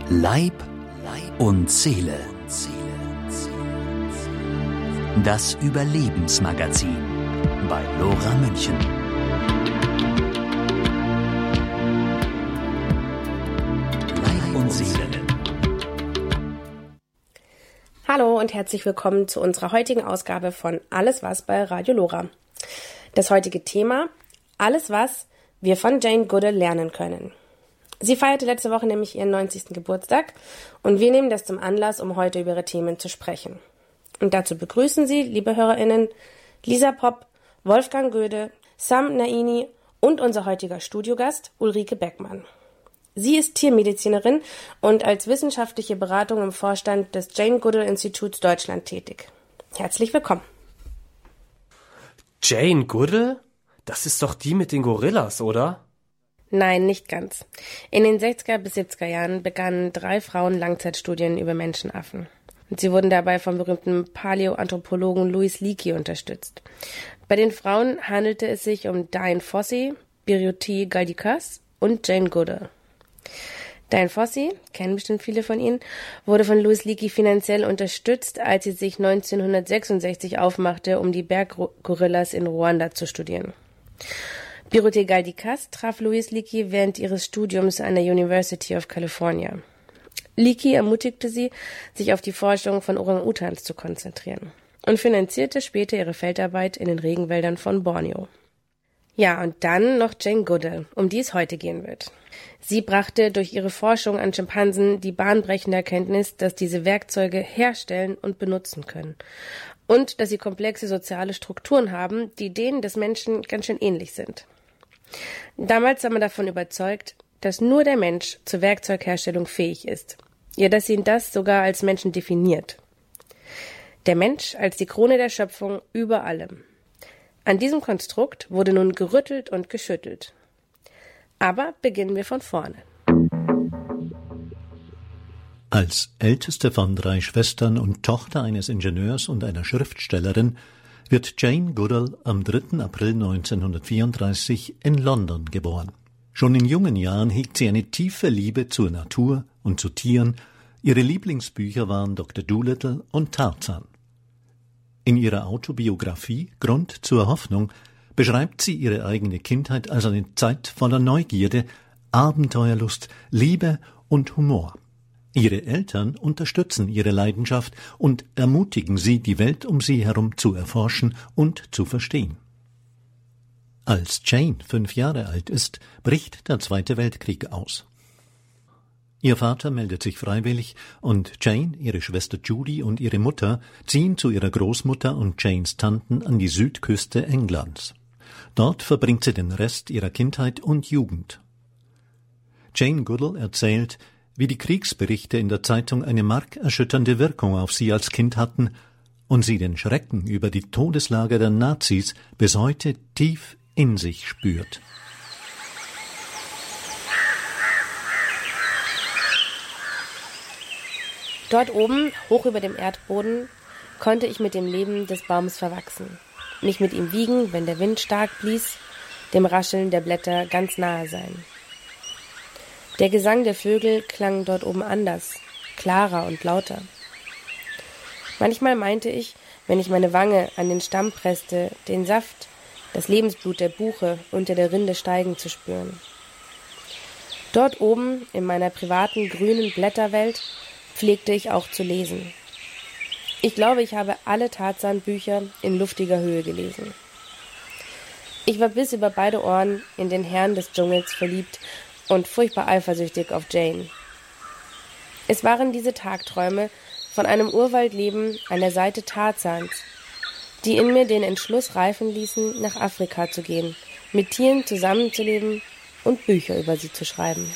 Leib und Seele. Das Überlebensmagazin bei Lora München. Leib und Seele. Hallo und herzlich willkommen zu unserer heutigen Ausgabe von Alles was bei Radio Lora. Das heutige Thema: Alles was wir von Jane Goodall lernen können. Sie feierte letzte Woche nämlich ihren 90. Geburtstag und wir nehmen das zum Anlass, um heute über ihre Themen zu sprechen. Und dazu begrüßen Sie, liebe HörerInnen, Lisa Popp, Wolfgang Göde, Sam Naini und unser heutiger Studiogast Ulrike Beckmann. Sie ist Tiermedizinerin und als wissenschaftliche Beratung im Vorstand des Jane Goodall Instituts Deutschland tätig. Herzlich willkommen. Jane Goodall? Das ist doch die mit den Gorillas, oder? Nein, nicht ganz. In den 60er bis 70er Jahren begannen 3 Frauen Langzeitstudien über Menschenaffen. Und sie wurden dabei vom berühmten Paläoanthropologen Louis Leakey unterstützt. Bei den Frauen handelte es sich um Dian Fossey, Biruté Galdikas und Jane Goodall. Dian Fossey, kennen bestimmt viele von Ihnen, wurde von Louis Leakey finanziell unterstützt, als sie sich 1966 aufmachte, um die Berggorillas in Ruanda zu studieren. Biruté Galdikas traf Louis Leakey während ihres Studiums an der University of California. Leakey ermutigte sie, sich auf die Forschung von Orang-Utans zu konzentrieren und finanzierte später ihre Feldarbeit in den Regenwäldern von Borneo. Ja, und dann noch Jane Goodall, um die es heute gehen wird. Sie brachte durch ihre Forschung an Schimpansen die bahnbrechende Erkenntnis, dass diese Werkzeuge herstellen und benutzen können und dass sie komplexe soziale Strukturen haben, die denen des Menschen ganz schön ähnlich sind. Damals war man davon überzeugt, dass nur der Mensch zur Werkzeugherstellung fähig ist. Ja, dass ihn das sogar als Menschen definiert. Der Mensch als die Krone der Schöpfung über allem. An diesem Konstrukt wurde nun gerüttelt und geschüttelt. Aber beginnen wir von vorne. Als älteste von 3 Schwestern und Tochter eines Ingenieurs und einer Schriftstellerin wird Jane Goodall am 3. April 1934 in London geboren. Schon in jungen Jahren hegt sie eine tiefe Liebe zur Natur und zu Tieren. Ihre Lieblingsbücher waren Dr. Dolittle und Tarzan. In ihrer Autobiografie Grund zur Hoffnung beschreibt sie ihre eigene Kindheit als eine Zeit voller Neugierde, Abenteuerlust, Liebe und Humor. Ihre Eltern unterstützen ihre Leidenschaft und ermutigen sie, die Welt um sie herum zu erforschen und zu verstehen. Als Jane 5 Jahre alt ist, bricht der Zweite Weltkrieg aus. Ihr Vater meldet sich freiwillig und Jane, ihre Schwester Judy und ihre Mutter ziehen zu ihrer Großmutter und Janes Tanten an die Südküste Englands. Dort verbringt sie den Rest ihrer Kindheit und Jugend. Jane Goodall erzählt, wie die Kriegsberichte in der Zeitung eine markerschütternde Wirkung auf sie als Kind hatten und sie den Schrecken über die Todeslager der Nazis bis heute tief in sich spürt. Dort oben, hoch über dem Erdboden, konnte ich mit dem Leben des Baums verwachsen, mich mit ihm wiegen, wenn der Wind stark blies, dem Rascheln der Blätter ganz nahe sein. Der Gesang der Vögel klang dort oben anders, klarer und lauter. Manchmal meinte ich, wenn ich meine Wange an den Stamm presste, den Saft, das Lebensblut der Buche unter der Rinde steigen zu spüren. Dort oben, in meiner privaten grünen Blätterwelt, pflegte ich auch zu lesen. Ich glaube, ich habe alle Tarzan-Bücher in luftiger Höhe gelesen. Ich war bis über beide Ohren in den Herrn des Dschungels verliebt und furchtbar eifersüchtig auf Jane. Es waren diese Tagträume von einem Urwaldleben an der Seite Tarzans, die in mir den Entschluss reifen ließen, nach Afrika zu gehen, mit Tieren zusammenzuleben und Bücher über sie zu schreiben.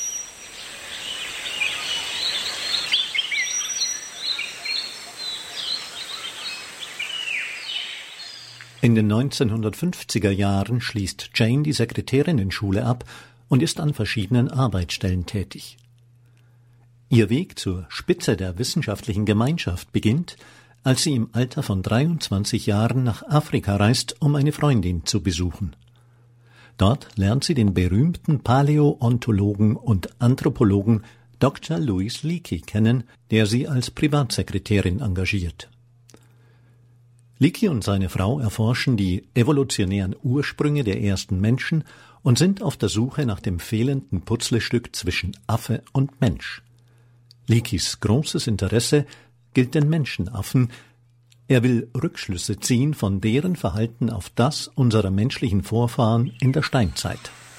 In den 1950er Jahren schließt Jane die Sekretärinnenschule ab und ist an verschiedenen Arbeitsstellen tätig. Ihr Weg zur Spitze der wissenschaftlichen Gemeinschaft beginnt, als sie im Alter von 23 Jahren nach Afrika reist, um eine Freundin zu besuchen. Dort lernt sie den berühmten Paläontologen und Anthropologen Dr. Louis Leakey kennen, der sie als Privatsekretärin engagiert. Leakey und seine Frau erforschen die evolutionären Ursprünge der ersten Menschen und sind auf der Suche nach dem fehlenden Puzzlestück zwischen Affe und Mensch. Leakeys großes Interesse gilt den Menschenaffen. Er will Rückschlüsse ziehen von deren Verhalten auf das unserer menschlichen Vorfahren in der Steinzeit.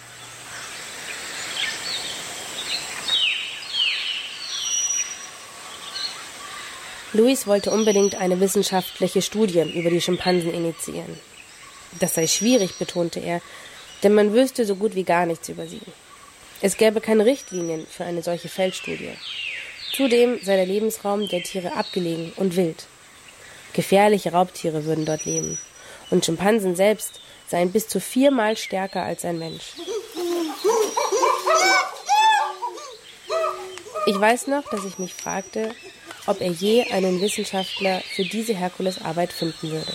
Louis wollte unbedingt eine wissenschaftliche Studie über die Schimpansen initiieren. Das sei schwierig, betonte er, denn man wüsste so gut wie gar nichts über sie. Es gäbe keine Richtlinien für eine solche Feldstudie. Zudem sei der Lebensraum der Tiere abgelegen und wild. Gefährliche Raubtiere würden dort leben. Und Schimpansen selbst seien bis zu 4-mal stärker als ein Mensch. Ich weiß noch, dass ich mich fragte, ob er je einen Wissenschaftler für diese Herkulesarbeit finden würde.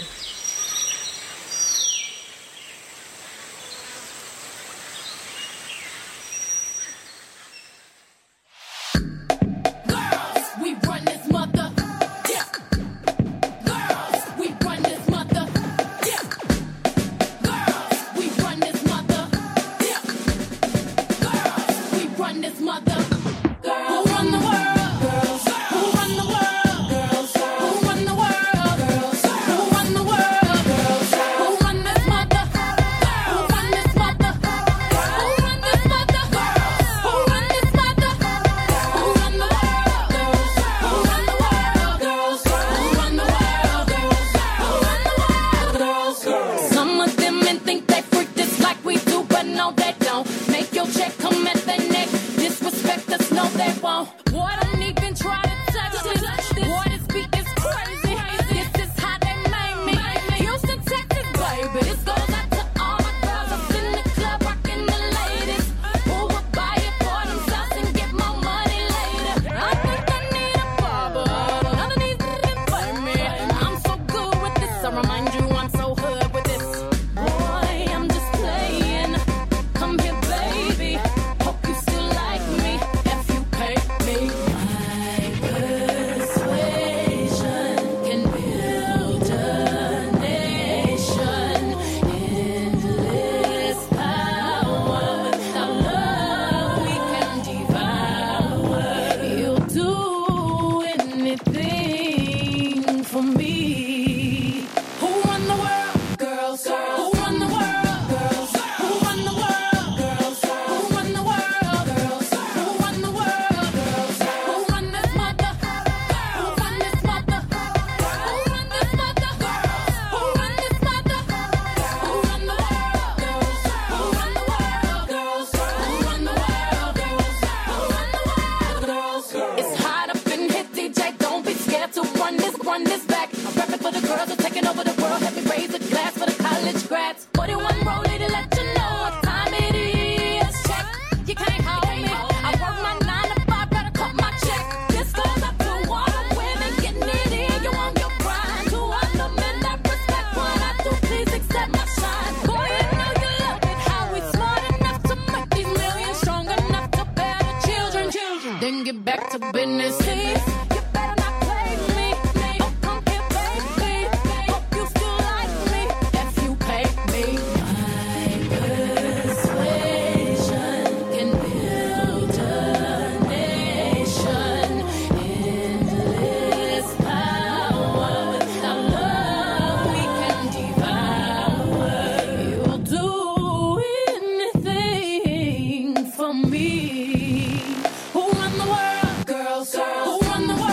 Who run the world? Girls. Who run the world?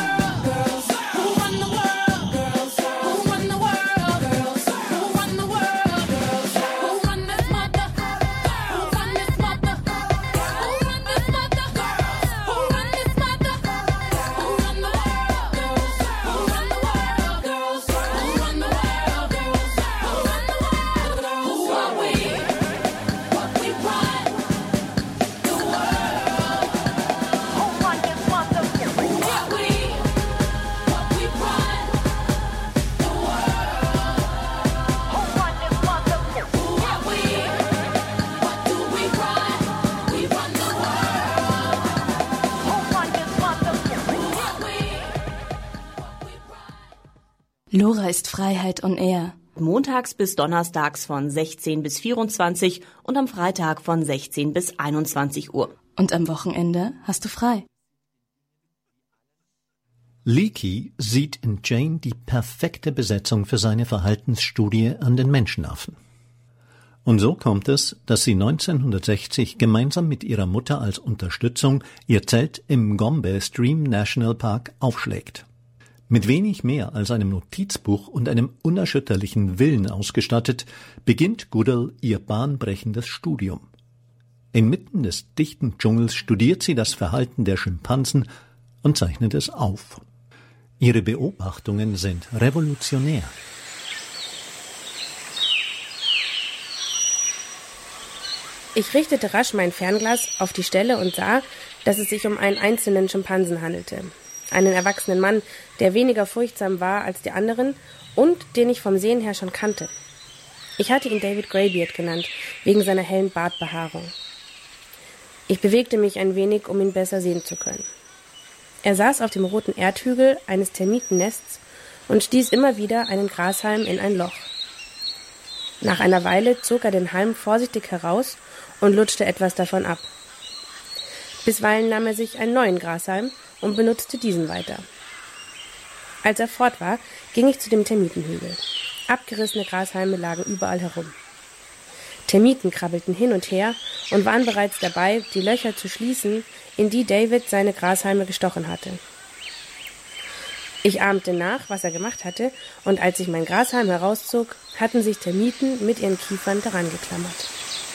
Lora ist Freiheit on Air. Montags bis donnerstags von 16 bis 24 und am Freitag von 16 bis 21 Uhr. Und am Wochenende hast du frei. Leakey sieht in Jane die perfekte Besetzung für seine Verhaltensstudie an den Menschenaffen. Und so kommt es, dass sie 1960 gemeinsam mit ihrer Mutter als Unterstützung ihr Zelt im Gombe Stream National Park aufschlägt. Mit wenig mehr als einem Notizbuch und einem unerschütterlichen Willen ausgestattet, beginnt Goodall ihr bahnbrechendes Studium. Inmitten des dichten Dschungels studiert sie das Verhalten der Schimpansen und zeichnet es auf. Ihre Beobachtungen sind revolutionär. Ich richtete rasch mein Fernglas auf die Stelle und sah, dass es sich um einen einzelnen Schimpansen handelte. Einen erwachsenen Mann, der weniger furchtsam war als die anderen und den ich vom Sehen her schon kannte. Ich hatte ihn David Greybeard genannt, wegen seiner hellen Bartbehaarung. Ich bewegte mich ein wenig, um ihn besser sehen zu können. Er saß auf dem roten Erdhügel eines Termitennests und stieß immer wieder einen Grashalm in ein Loch. Nach einer Weile zog er den Halm vorsichtig heraus und lutschte etwas davon ab. Bisweilen nahm er sich einen neuen Grashalm und benutzte diesen weiter. Als er fort war, ging ich zu dem Termitenhügel. Abgerissene Grashalme lagen überall herum. Termiten krabbelten hin und her und waren bereits dabei, die Löcher zu schließen, in die David seine Grashalme gestochen hatte. Ich ahmte nach, was er gemacht hatte, und als ich mein Grashalm herauszog, hatten sich Termiten mit ihren Kiefern daran geklammert.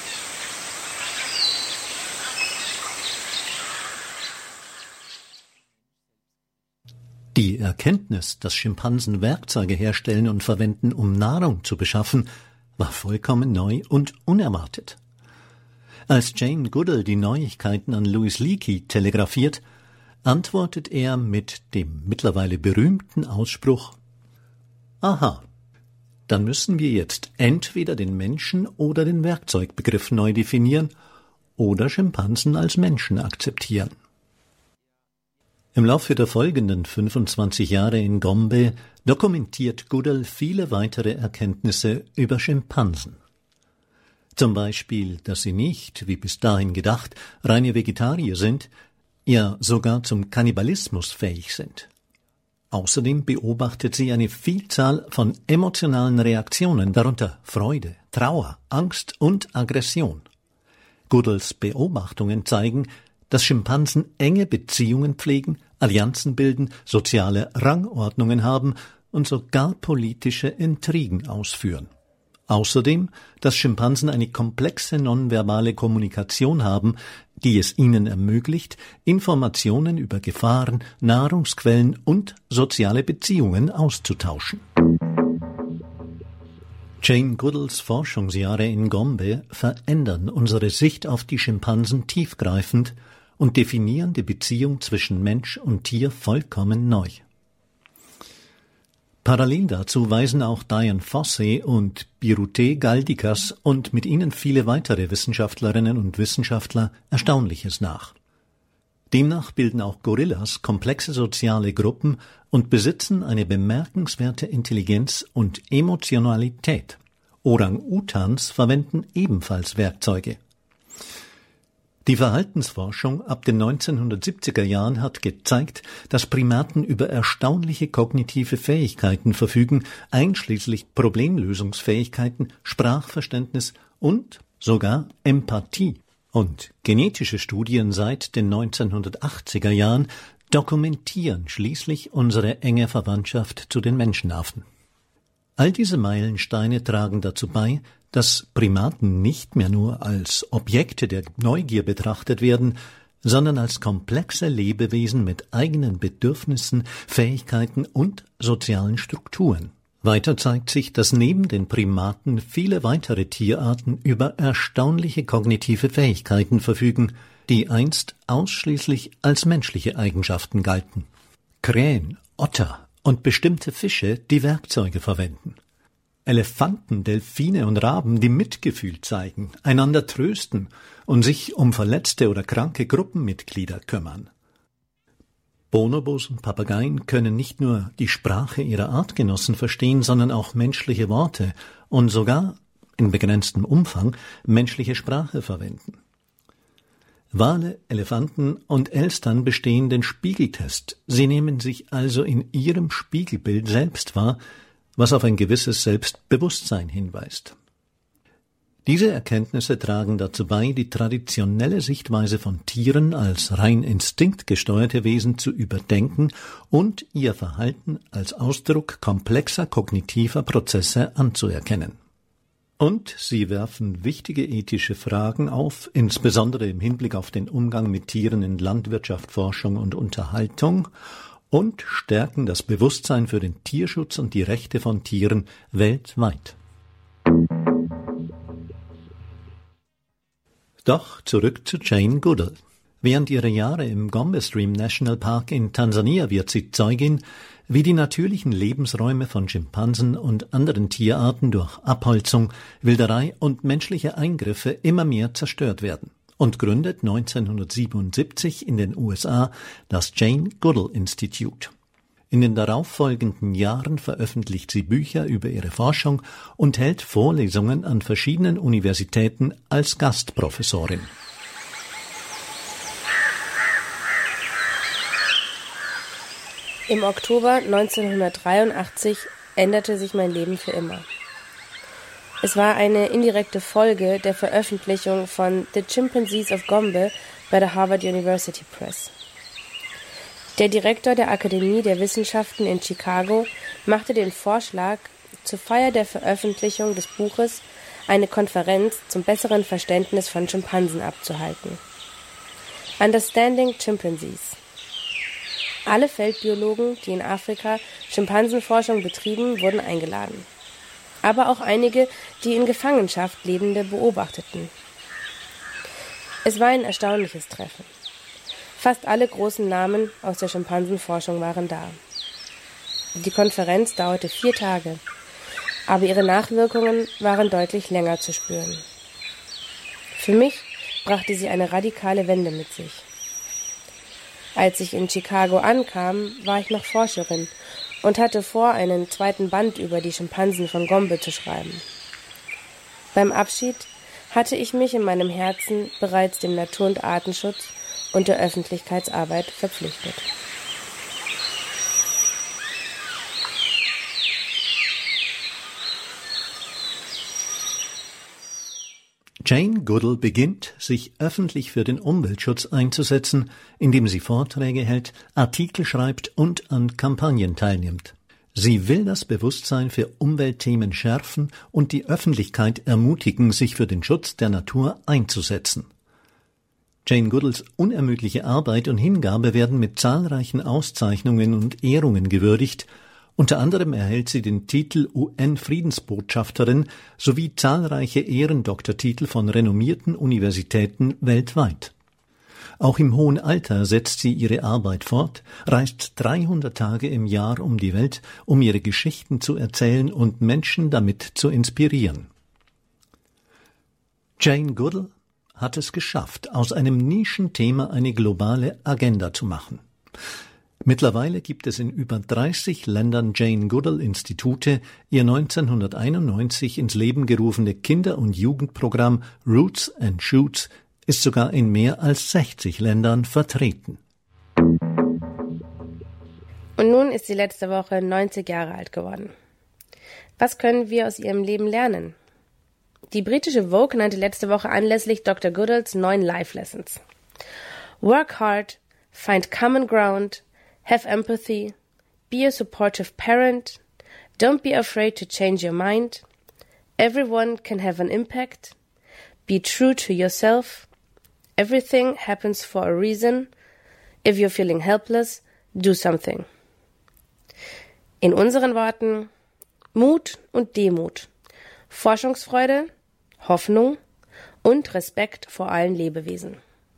Die Erkenntnis, dass Schimpansen Werkzeuge herstellen und verwenden, um Nahrung zu beschaffen, war vollkommen neu und unerwartet. Als Jane Goodall die Neuigkeiten an Louis Leakey telegrafiert, antwortet er mit dem mittlerweile berühmten Ausspruch: Aha, dann müssen wir jetzt entweder den Menschen oder den Werkzeugbegriff neu definieren oder Schimpansen als Menschen akzeptieren. Im Laufe der folgenden 25 Jahre in Gombe dokumentiert Goodall viele weitere Erkenntnisse über Schimpansen. Zum Beispiel, dass sie nicht, wie bis dahin gedacht, reine Vegetarier sind, ja sogar zum Kannibalismus fähig sind. Außerdem beobachtet sie eine Vielzahl von emotionalen Reaktionen, darunter Freude, Trauer, Angst und Aggression. Goodalls Beobachtungen zeigen, dass Schimpansen enge Beziehungen pflegen, Allianzen bilden, soziale Rangordnungen haben und sogar politische Intrigen ausführen. Außerdem, dass Schimpansen eine komplexe nonverbale Kommunikation haben, die es ihnen ermöglicht, Informationen über Gefahren, Nahrungsquellen und soziale Beziehungen auszutauschen. Jane Goodalls Forschungsjahre in Gombe verändern unsere Sicht auf die Schimpansen tiefgreifend und definieren die Beziehung zwischen Mensch und Tier vollkommen neu. Parallel dazu weisen auch Dian Fossey und Birute Galdikas und mit ihnen viele weitere Wissenschaftlerinnen und Wissenschaftler Erstaunliches nach. Demnach bilden auch Gorillas komplexe soziale Gruppen und besitzen eine bemerkenswerte Intelligenz und Emotionalität. Orang-Utans verwenden ebenfalls Werkzeuge. Die Verhaltensforschung ab den 1970er Jahren hat gezeigt, dass Primaten über erstaunliche kognitive Fähigkeiten verfügen, einschließlich Problemlösungsfähigkeiten, Sprachverständnis und sogar Empathie. Und genetische Studien seit den 1980er Jahren dokumentieren schließlich unsere enge Verwandtschaft zu den Menschenaffen. All diese Meilensteine tragen dazu bei, dass Primaten nicht mehr nur als Objekte der Neugier betrachtet werden, sondern als komplexe Lebewesen mit eigenen Bedürfnissen, Fähigkeiten und sozialen Strukturen. Weiter zeigt sich, dass neben den Primaten viele weitere Tierarten über erstaunliche kognitive Fähigkeiten verfügen, die einst ausschließlich als menschliche Eigenschaften galten. Krähen, Otter und bestimmte Fische, die Werkzeuge verwenden. Elefanten, Delfine und Raben, die Mitgefühl zeigen, einander trösten und sich um verletzte oder kranke Gruppenmitglieder kümmern. Bonobos und Papageien können nicht nur die Sprache ihrer Artgenossen verstehen, sondern auch menschliche Worte und sogar, in begrenztem Umfang, menschliche Sprache verwenden. Wale, Elefanten und Elstern bestehen den Spiegeltest. Sie nehmen sich also in ihrem Spiegelbild selbst wahr, was auf ein gewisses Selbstbewusstsein hinweist. Diese Erkenntnisse tragen dazu bei, die traditionelle Sichtweise von Tieren als rein instinktgesteuerte Wesen zu überdenken und ihr Verhalten als Ausdruck komplexer kognitiver Prozesse anzuerkennen. Und sie werfen wichtige ethische Fragen auf, insbesondere im Hinblick auf den Umgang mit Tieren in Landwirtschaft, Forschung und Unterhaltung, und stärken das Bewusstsein für den Tierschutz und die Rechte von Tieren weltweit. Doch zurück zu Jane Goodall. Während ihrer Jahre im Gombe Stream National Park in Tansania wird sie Zeugin, wie die natürlichen Lebensräume von Schimpansen und anderen Tierarten durch Abholzung, Wilderei und menschliche Eingriffe immer mehr zerstört werden, und gründet 1977 in den USA das Jane Goodall Institute. In den darauffolgenden Jahren veröffentlicht sie Bücher über ihre Forschung und hält Vorlesungen an verschiedenen Universitäten als Gastprofessorin. Im Oktober 1983 änderte sich mein Leben für immer. Es war eine indirekte Folge der Veröffentlichung von The Chimpanzees of Gombe bei der Harvard University Press. Der Direktor der Akademie der Wissenschaften in Chicago machte den Vorschlag, zur Feier der Veröffentlichung des Buches eine Konferenz zum besseren Verständnis von Schimpansen abzuhalten. Understanding Chimpanzees. Alle Feldbiologen, die in Afrika Schimpansenforschung betrieben, wurden eingeladen. Aber auch einige, die in Gefangenschaft Lebende beobachteten. Es war ein erstaunliches Treffen. Fast alle großen Namen aus der Schimpansenforschung waren da. Die Konferenz dauerte 4 Tage, aber ihre Nachwirkungen waren deutlich länger zu spüren. Für mich brachte sie eine radikale Wende mit sich. Als ich in Chicago ankam, war ich noch Forscherin und hatte vor, einen 2. Band über die Schimpansen von Gombe zu schreiben. Beim Abschied hatte ich mich in meinem Herzen bereits dem Natur- und Artenschutz und der Öffentlichkeitsarbeit verpflichtet. Jane Goodall beginnt, sich öffentlich für den Umweltschutz einzusetzen, indem sie Vorträge hält, Artikel schreibt und an Kampagnen teilnimmt. Sie will das Bewusstsein für Umweltthemen schärfen und die Öffentlichkeit ermutigen, sich für den Schutz der Natur einzusetzen. Jane Goodalls unermüdliche Arbeit und Hingabe werden mit zahlreichen Auszeichnungen und Ehrungen gewürdigt. Unter anderem erhält sie den Titel UN-Friedensbotschafterin sowie zahlreiche Ehrendoktortitel von renommierten Universitäten weltweit. Auch im hohen Alter setzt sie ihre Arbeit fort, reist 300 Tage im Jahr um die Welt, um ihre Geschichten zu erzählen und Menschen damit zu inspirieren. Jane Goodall hat es geschafft, aus einem Nischenthema eine globale Agenda zu machen. Mittlerweile gibt es in über 30 Ländern Jane Goodall Institute. Ihr 1991 ins Leben gerufene Kinder- und Jugendprogramm Roots and Shoots ist sogar in mehr als 60 Ländern vertreten. Und nun ist sie letzte Woche 90 Jahre alt geworden. Was können wir aus ihrem Leben lernen? Die britische Vogue nannte letzte Woche anlässlich Dr. Goodalls 9 Life Lessons. Work hard, find common ground, have empathy, be a supportive parent, don't be afraid to change your mind, everyone can have an impact, be true to yourself, everything happens for a reason, if you're feeling helpless, do something. In unseren Worten: Mut und Demut, Forschungsfreude, Hoffnung und Respekt vor allen Lebewesen.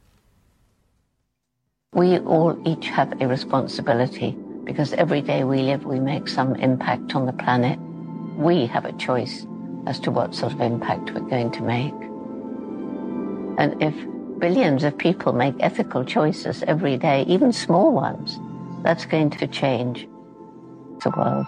We all each have a responsibility because every day we live we make some impact on the planet. We have a choice as to what sort of impact we're going to make. And if billions of people make ethical choices every day, even small ones, That's going to change the world.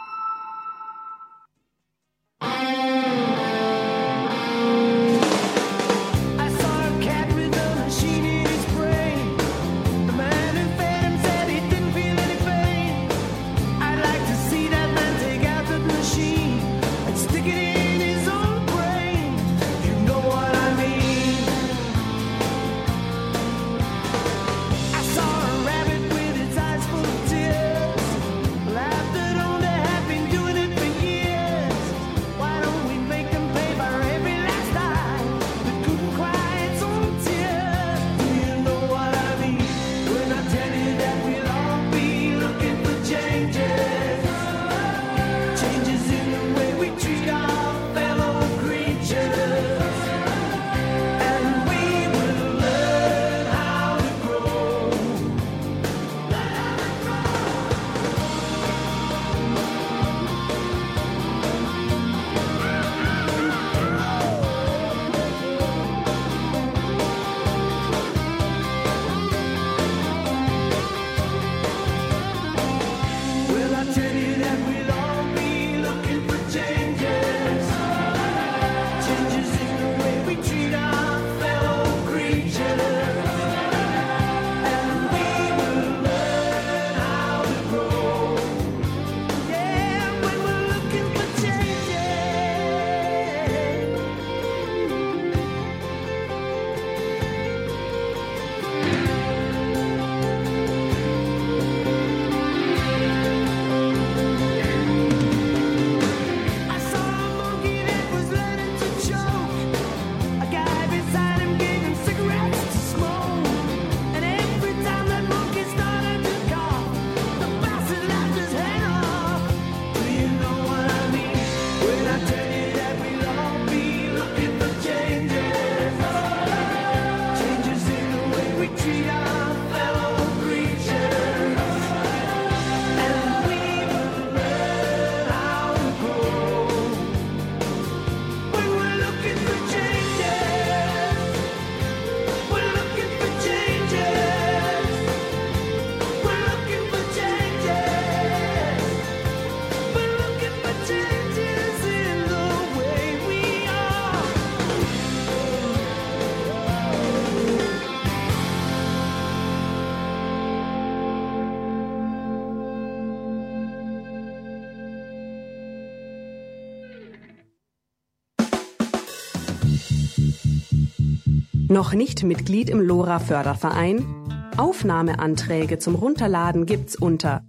Noch nicht Mitglied im LoRa-Förderverein? Aufnahmeanträge zum Runterladen gibt's unter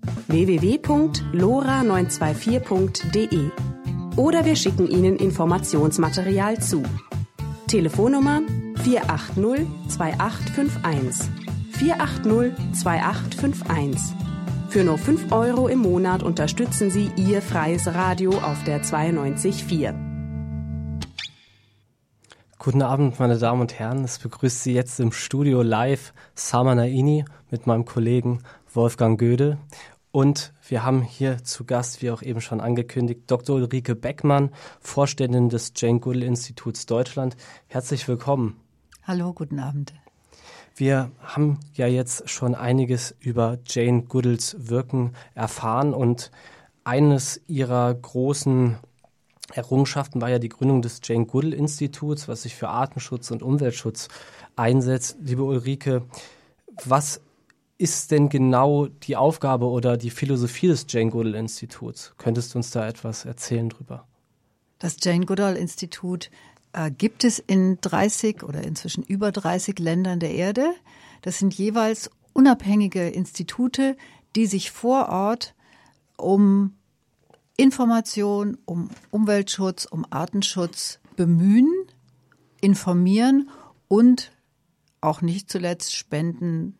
www.lora924.de oder wir schicken Ihnen Informationsmaterial zu. Telefonnummer 480 2851. 480 2851. Für nur 5 € im Monat unterstützen Sie Ihr freies Radio auf der 92.4. Guten Abend, meine Damen und Herren. Es begrüßt Sie jetzt im Studio live Sama Naini mit meinem Kollegen Wolfgang Gödel. Und wir haben hier zu Gast, wie auch eben schon angekündigt, Dr. Ulrike Beckmann, Vorständin des Jane-Goodall-Instituts Deutschland. Herzlich willkommen. Hallo, guten Abend. Wir haben ja jetzt schon einiges über Jane Goodalls Wirken erfahren und eines ihrer großen Errungenschaften war ja die Gründung des Jane-Goodall-Instituts, was sich für Artenschutz und Umweltschutz einsetzt. Liebe Ulrike, was ist denn genau die Aufgabe oder die Philosophie des Jane-Goodall-Instituts? Könntest du uns da etwas erzählen drüber? Das Jane-Goodall-Institut gibt es in 30 oder inzwischen über 30 Ländern der Erde. Das sind jeweils unabhängige Institute, die sich vor Ort um Information, um Umweltschutz, um Artenschutz bemühen, informieren und auch nicht zuletzt Spenden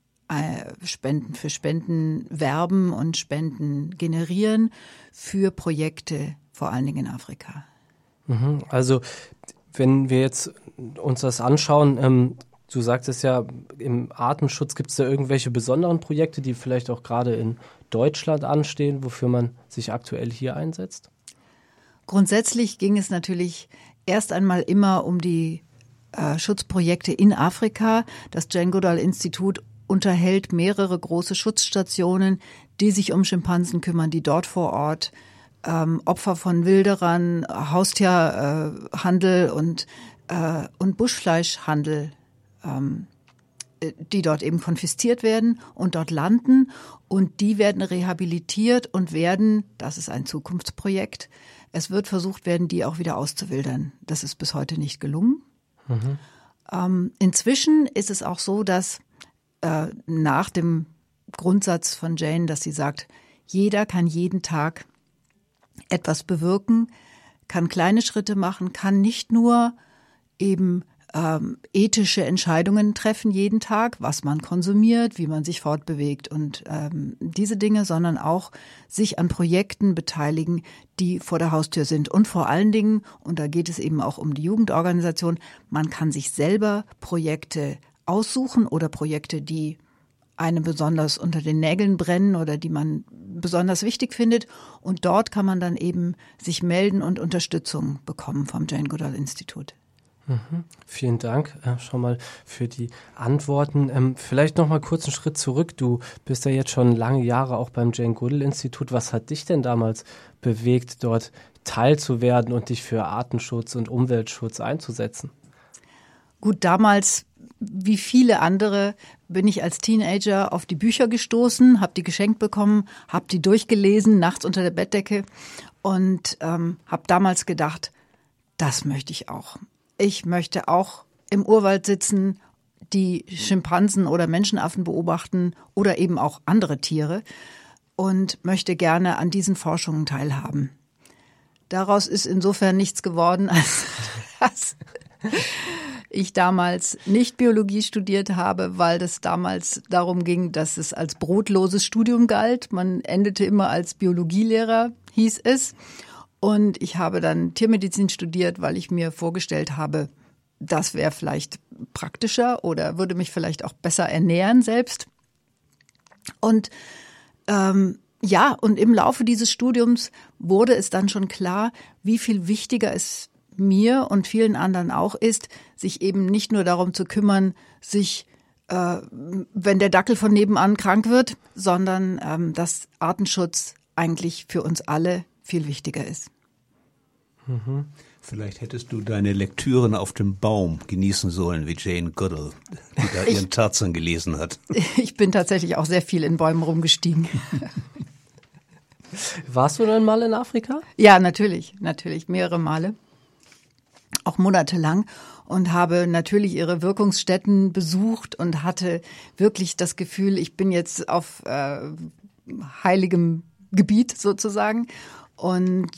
werben und Spenden generieren für Projekte, vor allen Dingen in Afrika. Also wenn wir jetzt uns das anschauen, du sagtest ja, im Artenschutz gibt es da irgendwelche besonderen Projekte, die vielleicht auch gerade in Deutschland anstehen, wofür man sich aktuell hier einsetzt? Grundsätzlich ging es natürlich erst einmal immer um die Schutzprojekte in Afrika. Das Jane Goodall Institut unterhält mehrere große Schutzstationen, die sich um Schimpansen kümmern, die dort vor Ort Opfer von Wilderern, Haustierhandel und Buschfleischhandel, die dort eben konfisziert werden und dort landen. Und die werden rehabilitiert und werden, das ist ein Zukunftsprojekt, es wird versucht werden, die auch wieder auszuwildern. Das ist bis heute nicht gelungen. Inzwischen ist es auch so, dass nach dem Grundsatz von Jane, dass sie sagt, jeder kann jeden Tag etwas bewirken, kann kleine Schritte machen, kann nicht nur eben ethische Entscheidungen treffen jeden Tag, was man konsumiert, wie man sich fortbewegt und diese Dinge, sondern auch sich an Projekten beteiligen, die vor der Haustür sind. Und vor allen Dingen, und da geht es eben auch um die Jugendorganisation, man kann sich selber Projekte aussuchen oder Projekte, die einem besonders unter den Nägeln brennen oder die man besonders wichtig findet. Und dort kann man dann eben sich melden und Unterstützung bekommen vom Jane Goodall Institut. Vielen Dank schon mal für die Antworten. Vielleicht noch mal kurz einen Schritt zurück. Du bist ja jetzt schon lange Jahre auch beim Jane Goodall Institut. Was hat dich denn damals bewegt, dort teilzuwerden und dich für Artenschutz und Umweltschutz einzusetzen? Gut, damals, wie viele andere, bin ich als Teenager auf die Bücher gestoßen, habe die geschenkt bekommen, habe die durchgelesen, nachts unter der Bettdecke und habe damals gedacht, das möchte ich auch. Ich möchte auch im Urwald sitzen, die Schimpansen oder Menschenaffen beobachten oder eben auch andere Tiere und möchte gerne an diesen Forschungen teilhaben. Daraus ist insofern nichts geworden, als dass ich damals nicht Biologie studiert habe, weil das damals darum ging, dass es als brotloses Studium galt. Man endete immer als Biologielehrer, hieß es. Und ich habe dann Tiermedizin studiert, weil ich mir vorgestellt habe, das wäre vielleicht praktischer oder würde mich vielleicht auch besser ernähren selbst. Und und im Laufe dieses Studiums wurde es dann schon klar, wie viel wichtiger es mir und vielen anderen auch ist, sich eben nicht nur darum zu kümmern, sich, wenn der Dackel von nebenan krank wird, sondern dass Artenschutz eigentlich für uns alle viel wichtiger ist. Vielleicht hättest du deine Lektüren auf dem Baum genießen sollen, wie Jane Goodall, die da ihren Tarzan gelesen hat. Ich bin tatsächlich auch sehr viel in Bäumen rumgestiegen. Warst du denn mal in Afrika? Ja, natürlich, mehrere Male, auch monatelang. Und habe natürlich ihre Wirkungsstätten besucht und hatte wirklich das Gefühl, ich bin jetzt auf heiligem Gebiet sozusagen. Und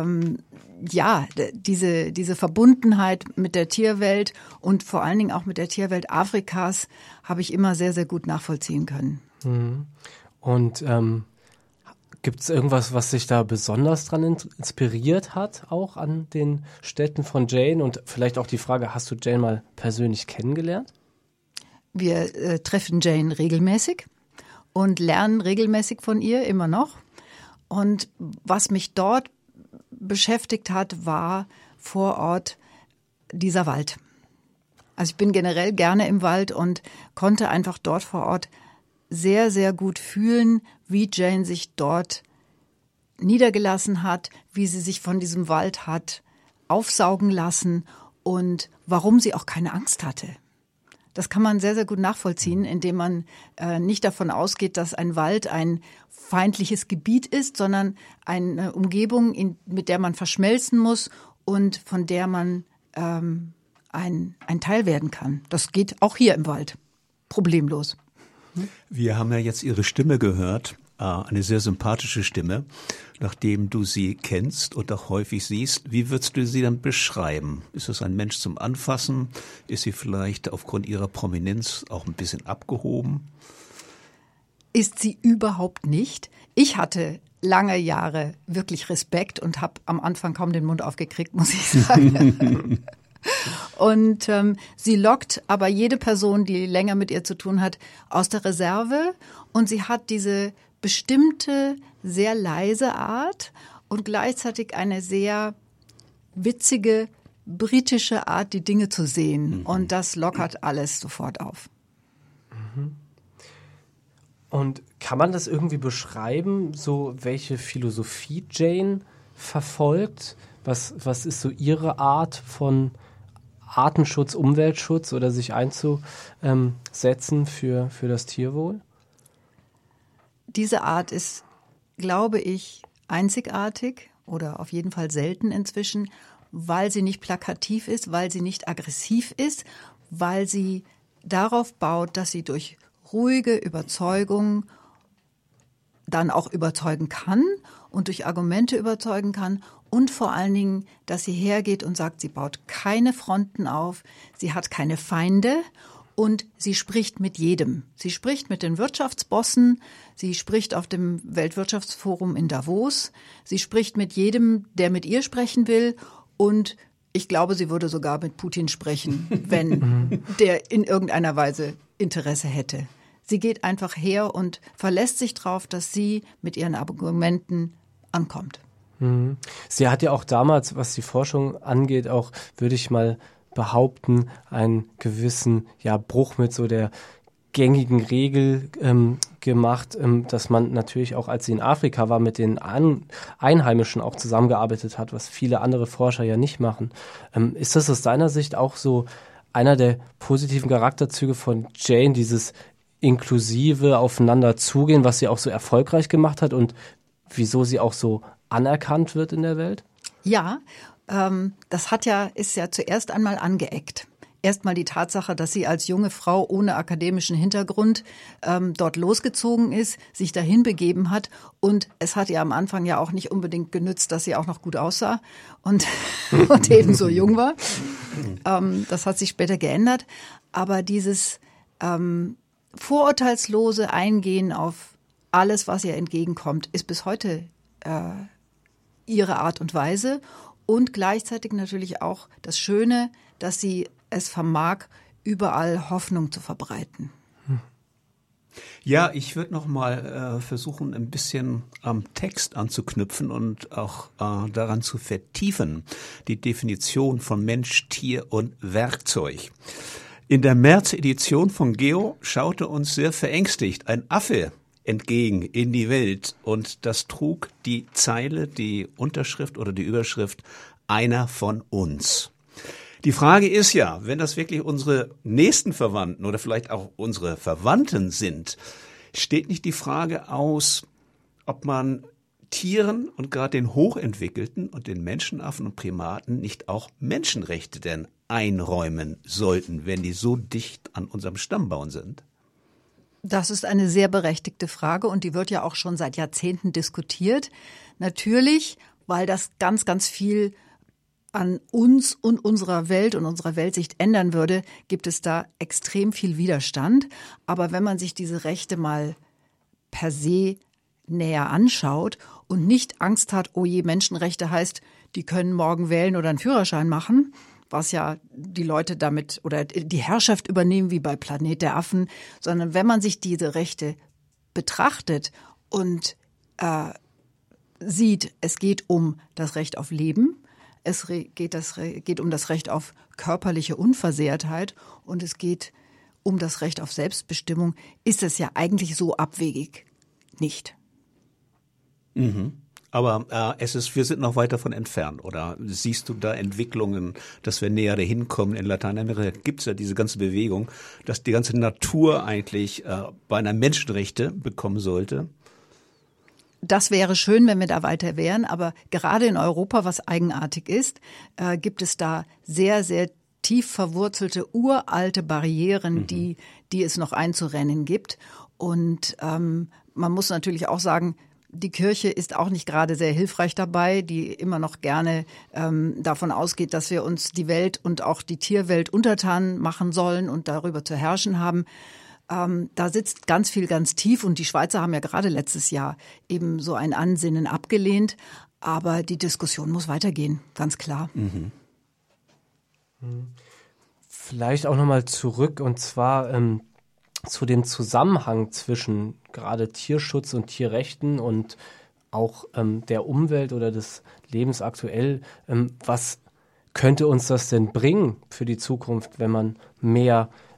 diese Verbundenheit mit der Tierwelt und vor allen Dingen auch mit der Tierwelt Afrikas habe ich immer sehr, sehr gut nachvollziehen können. Und gibt es irgendwas, was sich da besonders dran inspiriert hat, auch an den Städten von Jane? Und vielleicht auch die Frage, hast du Jane mal persönlich kennengelernt? Wir treffen Jane regelmäßig und lernen regelmäßig von ihr, immer noch. Und was mich dort beschäftigt hat, war vor Ort dieser Wald. Also ich bin generell gerne im Wald und konnte einfach dort vor Ort sehr, sehr gut fühlen, wie Jane sich dort niedergelassen hat, wie sie sich von diesem Wald hat aufsaugen lassen und warum sie auch keine Angst hatte. Das kann man sehr, sehr gut nachvollziehen, indem man nicht davon ausgeht, dass ein Wald ein feindliches Gebiet ist, sondern eine Umgebung, mit der man verschmelzen muss und von der man ein Teil werden kann. Das geht auch hier im Wald problemlos. Wir haben ja jetzt Ihre Stimme gehört, eine sehr sympathische Stimme. Nachdem du sie kennst und auch häufig siehst, wie würdest du sie dann beschreiben? Ist es ein Mensch zum Anfassen? Ist sie vielleicht aufgrund ihrer Prominenz auch ein bisschen abgehoben? Ist sie überhaupt nicht. Ich hatte lange Jahre wirklich Respekt und habe am Anfang kaum den Mund aufgekriegt, muss ich sagen. Und sie lockt aber jede Person, die länger mit ihr zu tun hat, aus der Reserve. Und sie hat diese bestimmte, sehr leise Art und gleichzeitig eine sehr witzige, britische Art, die Dinge zu sehen. Und das lockert alles sofort auf. Und kann man das irgendwie beschreiben, so welche Philosophie Jane verfolgt? Was ist so ihre Art von Artenschutz, Umweltschutz oder sich einzusetzen für das Tierwohl? Diese Art ist, glaube ich, einzigartig oder auf jeden Fall selten inzwischen, weil sie nicht plakativ ist, weil sie nicht aggressiv ist, weil sie darauf baut, dass sie durch ruhige Überzeugung dann auch überzeugen kann und durch Argumente überzeugen kann und vor allen Dingen, dass sie hergeht und sagt, sie baut keine Fronten auf, sie hat keine Feinde und sie spricht mit jedem. Sie spricht mit den Wirtschaftsbossen, sie spricht auf dem Weltwirtschaftsforum in Davos, sie spricht mit jedem, der mit ihr sprechen will und ich glaube, sie würde sogar mit Putin sprechen, wenn der in irgendeiner Weise Interesse hätte. Sie geht einfach her und verlässt sich darauf, dass sie mit ihren Argumenten ankommt. Sie hat ja auch damals, was die Forschung angeht, auch, würde ich mal behaupten, einen gewissen Bruch mit so der gängigen Regel gemacht, dass man natürlich auch, als sie in Afrika war, mit den Einheimischen auch zusammengearbeitet hat, was viele andere Forscher ja nicht machen. Ist das aus deiner Sicht auch so einer der positiven Charakterzüge von Jane, dieses inklusive Aufeinander zugehen, was sie auch so erfolgreich gemacht hat und wieso sie auch so anerkannt wird in der Welt? Ja, das ist ja zuerst einmal angeeckt. Erstmal die Tatsache, dass sie als junge Frau ohne akademischen Hintergrund dort losgezogen ist, sich dahin begeben hat. Und es hat ihr am Anfang ja auch nicht unbedingt genützt, dass sie auch noch gut aussah und ebenso jung war. Das hat sich später geändert. Aber dieses vorurteilslose Eingehen auf alles, was ihr entgegenkommt, ist bis heute ihre Art und Weise. Und gleichzeitig natürlich auch das Schöne, dass sie es vermag, überall Hoffnung zu verbreiten. Ja, ich würde noch mal versuchen, ein bisschen am Text anzuknüpfen und auch daran zu vertiefen, die Definition von Mensch, Tier und Werkzeug. In der März-Edition von Geo schaute uns sehr verängstigt ein Affe entgegen in die Welt und das trug die Zeile, die Unterschrift oder die Überschrift "Einer von uns". Die Frage ist ja, wenn das wirklich unsere nächsten Verwandten oder vielleicht auch unsere Verwandten sind, steht nicht die Frage aus, ob man Tieren und gerade den Hochentwickelten und den Menschenaffen und Primaten nicht auch Menschenrechte denn einräumen sollten, wenn die so dicht an unserem Stammbaum sind? Das ist eine sehr berechtigte Frage und die wird ja auch schon seit Jahrzehnten diskutiert. Natürlich, weil das ganz, ganz viel an uns und unserer Welt und unserer Weltsicht ändern würde, gibt es da extrem viel Widerstand. Aber wenn man sich diese Rechte mal per se näher anschaut und nicht Angst hat, oh je, Menschenrechte heißt, die können morgen wählen oder einen Führerschein machen, was ja die Leute damit oder die Herrschaft übernehmen wie bei Planet der Affen, sondern wenn man sich diese Rechte betrachtet und sieht, es geht um das Recht auf Leben, es geht um das Recht auf körperliche Unversehrtheit und es geht um das Recht auf Selbstbestimmung, ist es ja eigentlich so abwegig nicht. Mhm. Aber wir sind noch weit davon entfernt, oder siehst du da Entwicklungen, dass wir näher dahin kommen? In Lateinamerika gibt es ja diese ganze Bewegung, dass die ganze Natur eigentlich beinahe Menschenrechte bekommen sollte. Das wäre schön, wenn wir da weiter wären, aber gerade in Europa, was eigenartig ist, gibt es da sehr, sehr tief verwurzelte, uralte Barrieren, die es noch einzurennen gibt. Und man muss natürlich auch sagen, die Kirche ist auch nicht gerade sehr hilfreich dabei, die immer noch gerne davon ausgeht, dass wir uns die Welt und auch die Tierwelt untertan machen sollen und darüber zu herrschen haben. Da sitzt ganz viel ganz tief und die Schweizer haben ja gerade letztes Jahr eben so ein Ansinnen abgelehnt. Aber die Diskussion muss weitergehen, ganz klar. Mhm. Vielleicht auch nochmal zurück und zwar zu dem Zusammenhang zwischen gerade Tierschutz und Tierrechten und auch der Umwelt oder des Lebens aktuell. Was könnte uns das denn bringen für die Zukunft, wenn man mehr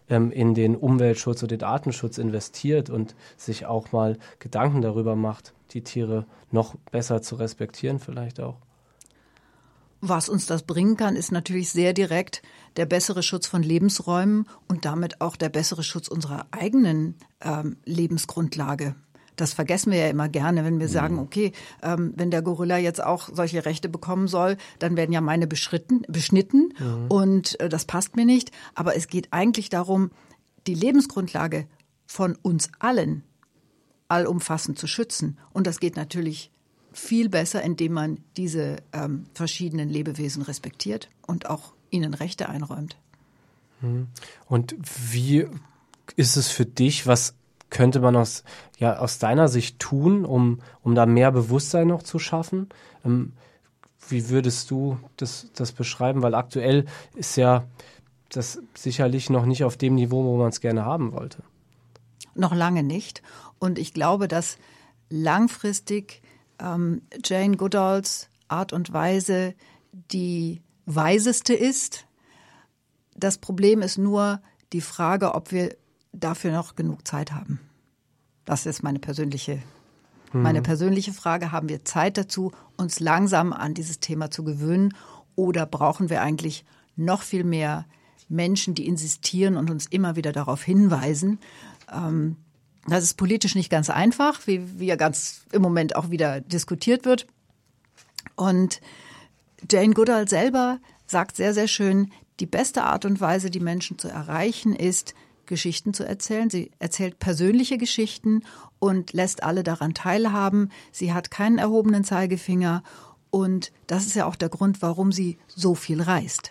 in den Umweltschutz und den Artenschutz investiert und sich auch mal Gedanken darüber macht, die Tiere noch besser zu respektieren vielleicht auch. Was uns das bringen kann, ist natürlich sehr direkt der bessere Schutz von Lebensräumen und damit auch der bessere Schutz unserer eigenen Lebensgrundlage. Das vergessen wir ja immer gerne, wenn wir sagen, okay, wenn der Gorilla jetzt auch solche Rechte bekommen soll, dann werden ja meine beschnitten und das passt mir nicht. Aber es geht eigentlich darum, die Lebensgrundlage von uns allen allumfassend zu schützen. Und das geht natürlich viel besser, indem man diese verschiedenen Lebewesen respektiert und auch ihnen Rechte einräumt. Und wie ist es für dich, was könnte man aus deiner Sicht tun, um da mehr Bewusstsein noch zu schaffen? Wie würdest du das beschreiben? Weil aktuell ist ja das sicherlich noch nicht auf dem Niveau, wo man es gerne haben wollte. Noch lange nicht. Und ich glaube, dass langfristig Jane Goodalls Art und Weise die weiseste ist. Das Problem ist nur die Frage, ob wir dafür noch genug Zeit haben. Das ist meine persönliche Frage. Haben wir Zeit dazu, uns langsam an dieses Thema zu gewöhnen? Oder brauchen wir eigentlich noch viel mehr Menschen, die insistieren und uns immer wieder darauf hinweisen? Das ist politisch nicht ganz einfach, wie ja ganz im Moment auch wieder diskutiert wird. Und Jane Goodall selber sagt sehr, sehr schön, die beste Art und Weise, die Menschen zu erreichen, ist, Geschichten zu erzählen. Sie erzählt persönliche Geschichten und lässt alle daran teilhaben. Sie hat keinen erhobenen Zeigefinger und das ist ja auch der Grund, warum sie so viel reist.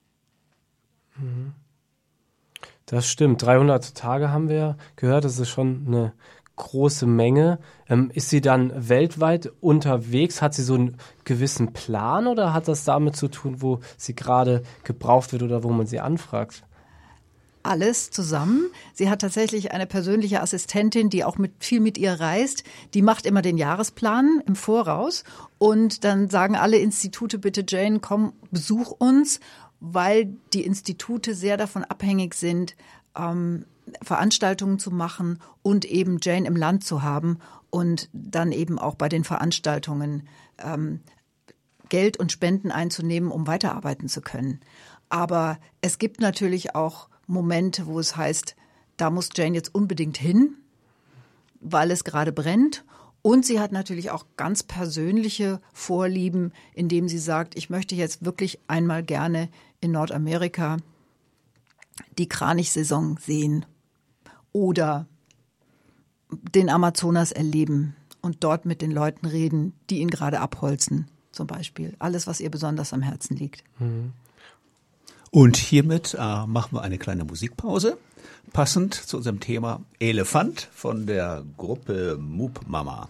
Das stimmt. 300 Tage haben wir gehört. Das ist schon eine große Menge. Ist sie dann weltweit unterwegs? Hat sie so einen gewissen Plan oder hat das damit zu tun, wo sie gerade gebraucht wird oder wo man sie anfragt? Alles zusammen. Sie hat tatsächlich eine persönliche Assistentin, die auch viel mit ihr reist. Die macht immer den Jahresplan im Voraus. Und dann sagen alle Institute, bitte Jane, komm, besuch uns, weil die Institute sehr davon abhängig sind, Veranstaltungen zu machen und eben Jane im Land zu haben und dann eben auch bei den Veranstaltungen Geld und Spenden einzunehmen, um weiterarbeiten zu können. Aber es gibt natürlich auch Momente, wo es heißt, da muss Jane jetzt unbedingt hin, weil es gerade brennt. Und sie hat natürlich auch ganz persönliche Vorlieben, indem sie sagt, ich möchte jetzt wirklich einmal gerne in Nordamerika die Kranichsaison sehen oder den Amazonas erleben und dort mit den Leuten reden, die ihn gerade abholzen, zum Beispiel. Alles, was ihr besonders am Herzen liegt. Und hiermit machen wir eine kleine Musikpause, passend zu unserem Thema Elefant von der Gruppe Moop Mama.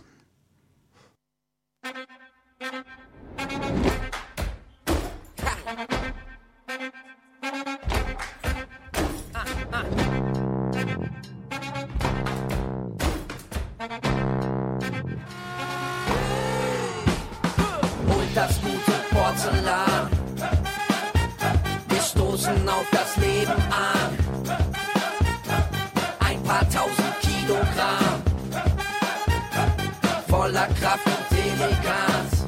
Holt das gute Porzellan, wir stoßen auf das Leben an. Ein paar tausend Kilogramm, voller Kraft und Eleganz.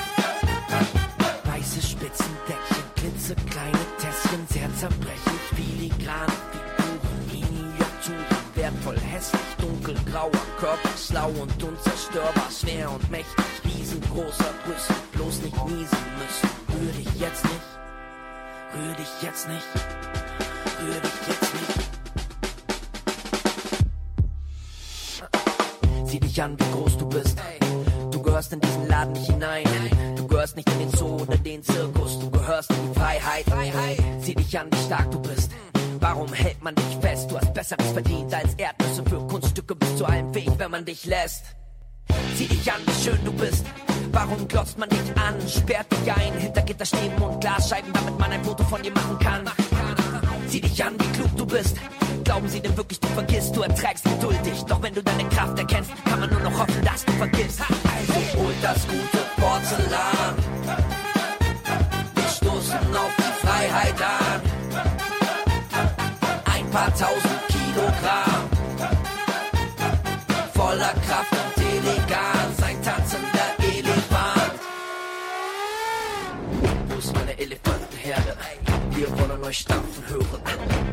Weiße Spitzendeckchen, klitzekleine Tässchen, sehr zerbrechlich, filigran, Figuren, Miniaturen, wertvoll, hässlich, dunkelgrauer Körper, schlau und unzerstörbar, schwer und mächtig, riesengroßer Brüste, bloß nicht niesen müssen. Rühr dich jetzt nicht, rühr dich jetzt nicht, rühr dich jetzt nicht. Sieh dich an, wie groß du bist. Du gehörst in diesen Laden nicht hinein. Du gehörst nicht in den Zoo oder den Zirkus. Du gehörst in die Freiheit. Sieh dich an, wie stark du bist. Warum hält man dich fest? Du hast Besseres verdient als Erdnüsse für Kunststücke. Bist zu allem fähig, wenn man dich lässt. Sieh dich an, wie schön du bist. Warum glotzt man dich an? Sperrt dich ein, hinter Gitter stehen und Glasscheiben, damit man ein Foto von dir machen kann. Sieh dich an, wie klug du bist. Glauben sie denn wirklich, du vergisst? Du erträgst geduldig. Doch wenn du deine Kraft erkennst, kann man nur noch hoffen, dass du vergisst. Also holt das gute Porzellan. Wir stoßen auf die Freiheit an. Ein paar tausend Kilogramm. Voller Kraft und Eleganz, ein tanzender Elefant. Wo ist meine Elefantenherde? Wir wollen euch stampfen hören.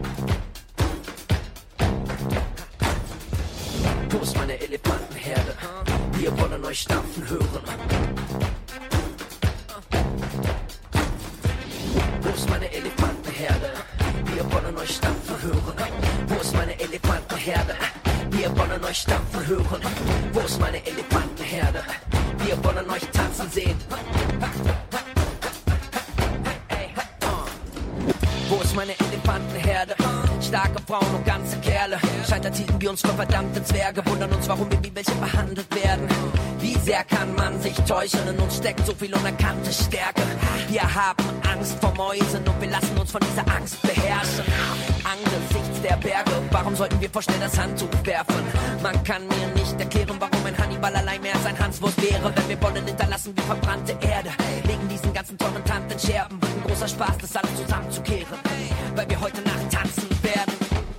Wo ist meine Elefantenherde? Wir wollen euch stampfen hören. Wo ist meine Elefantenherde? Wir wollen euch stampfen hören. Wo ist meine Elefantenherde? Wir wollen euch stampfen hören. Wo ist meine Elefantenherde? Wir wollen euch tanzen sehen. Wo ist meine Elefantenherde? Starke Frauen und ganze Kerle. Scheitert hielten wir uns für verdammte Zwerge. Wundern uns, warum wir wie welche behandelt werden. Wie sehr kann man sich täuschen? In uns steckt so viel unerkannte Stärke. Wir haben Angst vor Mäusen und wir lassen uns von dieser Angst beherrschen. Angesichts der Berge, warum sollten wir vorschnell das Handtuch werfen? Man kann mir nicht erklären, warum ein Hannibal allein mehr als ein Hanswurst wäre. Wenn wir wollen, hinterlassen wir verbrannte Erde. Legen diesen ganzen tollen Tanten Scherben. Wird ein großer Spaß, das alles zusammenzukehren. Weil wir heute Nacht tanzen werden.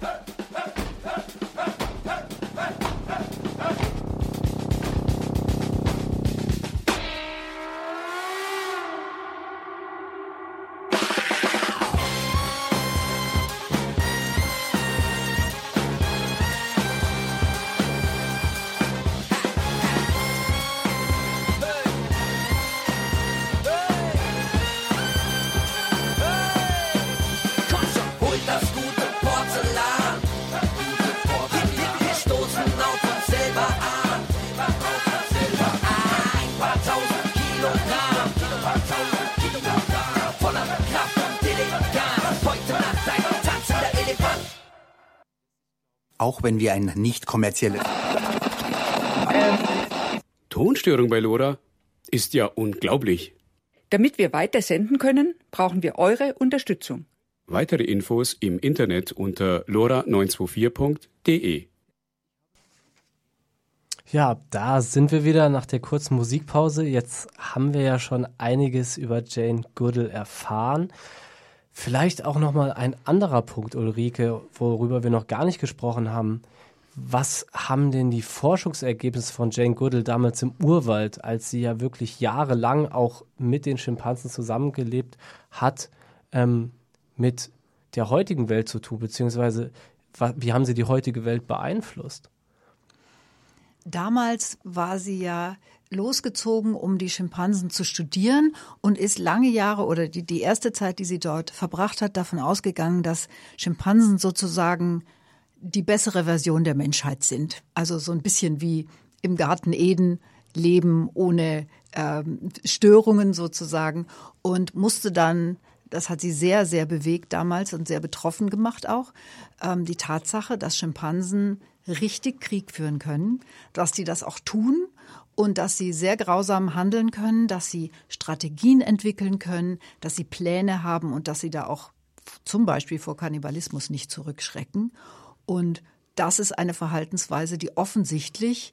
Auch wenn wir ein nicht kommerzielles... Tonstörung bei Lora? Ist ja unglaublich. Damit wir weiter senden können, brauchen wir eure Unterstützung. Weitere Infos im Internet unter lora924.de. Ja, da sind wir wieder nach der kurzen Musikpause. Jetzt haben wir ja schon einiges über Jane Goodall erfahren. Vielleicht auch nochmal ein anderer Punkt, Ulrike, worüber wir noch gar nicht gesprochen haben. Was haben denn die Forschungsergebnisse von Jane Goodall damals im Urwald, als sie ja wirklich jahrelang auch mit den Schimpansen zusammengelebt hat, mit der heutigen Welt zu tun, beziehungsweise wie haben sie die heutige Welt beeinflusst? Damals war sie ja losgezogen, um die Schimpansen zu studieren und ist lange Jahre oder die erste Zeit, die sie dort verbracht hat, davon ausgegangen, dass Schimpansen sozusagen die bessere Version der Menschheit sind. Also so ein bisschen wie im Garten Eden leben ohne Störungen sozusagen und musste dann, das hat sie sehr, sehr bewegt damals und sehr betroffen gemacht auch, die Tatsache, dass Schimpansen richtig Krieg führen können, dass die das auch tun und dass sie sehr grausam handeln können, dass sie Strategien entwickeln können, dass sie Pläne haben und dass sie da auch zum Beispiel vor Kannibalismus nicht zurückschrecken. Und das ist eine Verhaltensweise, die offensichtlich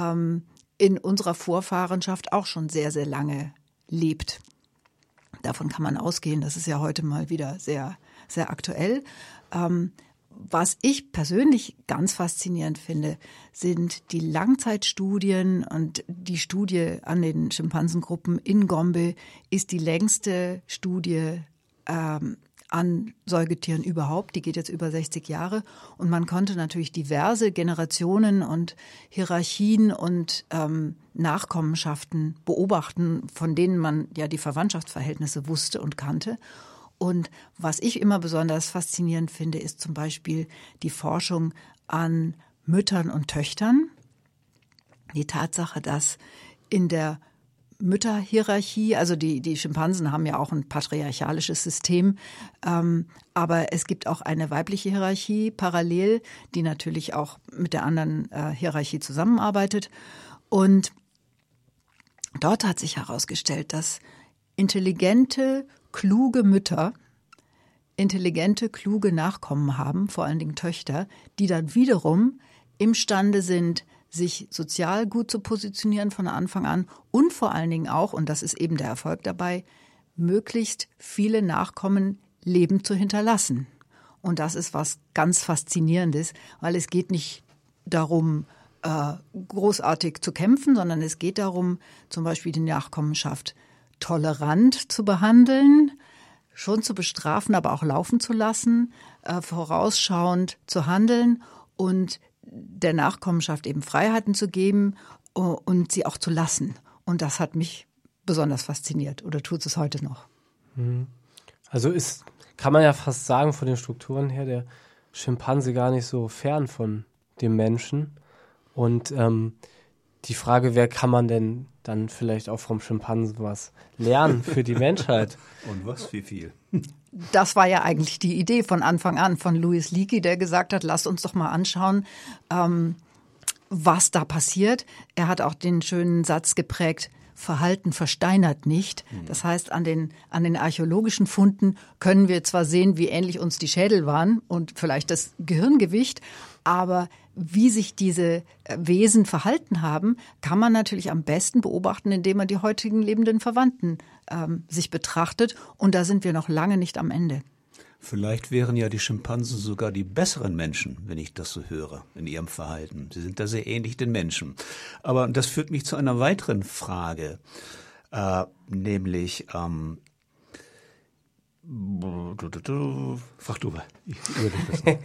in unserer Vorfahrenschaft auch schon sehr, sehr lange lebt. Davon kann man ausgehen, das ist ja heute mal wieder sehr, sehr aktuell. Was ich persönlich ganz faszinierend finde, sind die Langzeitstudien und die Studie an den Schimpansengruppen in Gombe ist die längste Studie an Säugetieren überhaupt. Die geht jetzt über 60 Jahre und man konnte natürlich diverse Generationen und Hierarchien und Nachkommenschaften beobachten, von denen man ja die Verwandtschaftsverhältnisse wusste und kannte. Und was ich immer besonders faszinierend finde, ist zum Beispiel die Forschung an Müttern und Töchtern. Die Tatsache, dass in der Mütterhierarchie, also die Schimpansen haben ja auch ein patriarchalisches System, aber es gibt auch eine weibliche Hierarchie parallel, die natürlich auch mit der anderen Hierarchie zusammenarbeitet. Und dort hat sich herausgestellt, dass intelligente, kluge Mütter intelligente, kluge Nachkommen haben, vor allen Dingen Töchter, die dann wiederum imstande sind, sich sozial gut zu positionieren von Anfang an und vor allen Dingen auch, und das ist eben der Erfolg dabei, möglichst viele Nachkommen lebend zu hinterlassen. Und das ist was ganz Faszinierendes, weil es geht nicht darum, großartig zu kämpfen, sondern es geht darum, zum Beispiel die Nachkommenschaft tolerant zu behandeln, schon zu bestrafen, aber auch laufen zu lassen, vorausschauend zu handeln und der Nachkommenschaft eben Freiheiten zu geben und sie auch zu lassen. Und das hat mich besonders fasziniert oder tut es heute noch. Also kann man ja fast sagen, von den Strukturen her, der Schimpanse gar nicht so fern von dem Menschen. Und die Frage wäre, kann man denn dann vielleicht auch vom Schimpansen was lernen für die Menschheit? Und was, wie viel? Das war ja eigentlich die Idee von Anfang an von Louis Leakey, der gesagt hat, lasst uns doch mal anschauen, was da passiert. Er hat auch den schönen Satz geprägt, Verhalten versteinert nicht. Das heißt, an den archäologischen Funden können wir zwar sehen, wie ähnlich uns die Schädel waren und vielleicht das Gehirngewicht, aber wie sich diese Wesen verhalten haben, kann man natürlich am besten beobachten, indem man die heutigen lebenden Verwandten sich betrachtet. Und da sind wir noch lange nicht am Ende. Vielleicht wären ja die Schimpansen sogar die besseren Menschen, wenn ich das so höre, in ihrem Verhalten. Sie sind da sehr ähnlich den Menschen. Aber das führt mich zu einer weiteren Frage, nämlich frag du mal. Ich überlege das noch.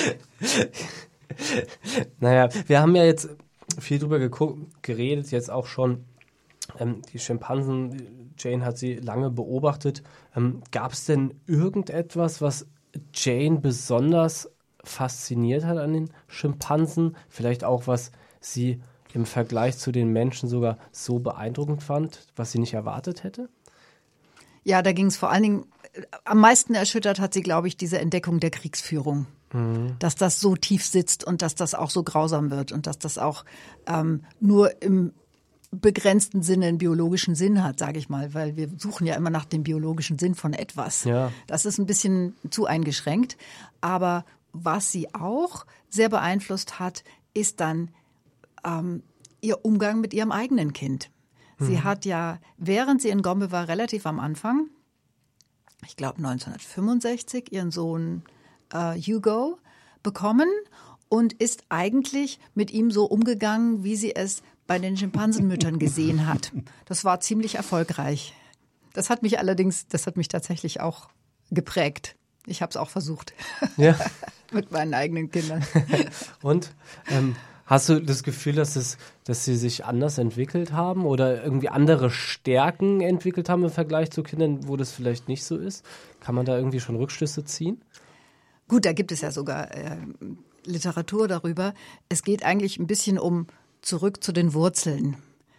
Naja, wir haben ja jetzt viel drüber geredet, jetzt auch schon. Die Schimpansen, Jane hat sie lange beobachtet. Gab es denn irgendetwas, was Jane besonders fasziniert hat an den Schimpansen? Vielleicht auch, was sie im Vergleich zu den Menschen sogar so beeindruckend fand, was sie nicht erwartet hätte? Ja, da ging es vor allen Dingen, am meisten erschüttert hat sie, glaube ich, diese Entdeckung der Kriegsführung. Dass das so tief sitzt und dass das auch so grausam wird und dass das auch nur im begrenzten Sinne einen biologischen Sinn hat, sage ich mal, weil wir suchen ja immer nach dem biologischen Sinn von etwas. Ja. Das ist ein bisschen zu eingeschränkt. Aber was sie auch sehr beeinflusst hat, ist dann ihr Umgang mit ihrem eigenen Kind. Sie hat ja, während sie in Gombe war, relativ am Anfang, ich glaube 1965, ihren Sohn Hugo bekommen und ist eigentlich mit ihm so umgegangen, wie sie es bei den Schimpansenmüttern gesehen hat. Das war ziemlich erfolgreich. Das hat mich tatsächlich auch geprägt. Ich habe es auch versucht. Ja. Mit meinen eigenen Kindern. Und hast du das Gefühl, dass sie sich anders entwickelt haben oder irgendwie andere Stärken entwickelt haben im Vergleich zu Kindern, wo das vielleicht nicht so ist? Kann man da irgendwie schon Rückschlüsse ziehen? Gut, da gibt es ja sogar Literatur darüber. Es geht eigentlich ein bisschen um zurück zu den Wurzeln.